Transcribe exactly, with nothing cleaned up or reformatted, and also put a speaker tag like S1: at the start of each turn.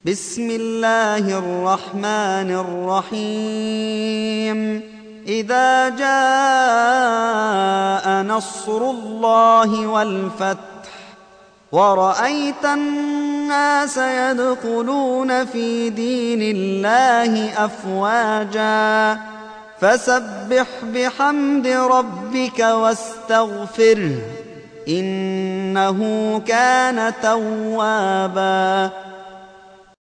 S1: بسم الله الرحمن الرحيم إذا جاء نصر الله والفتح ورأيت الناس يدخلون في دين الله أفواجا فسبح بحمد ربك واستغفره إنه كان توابا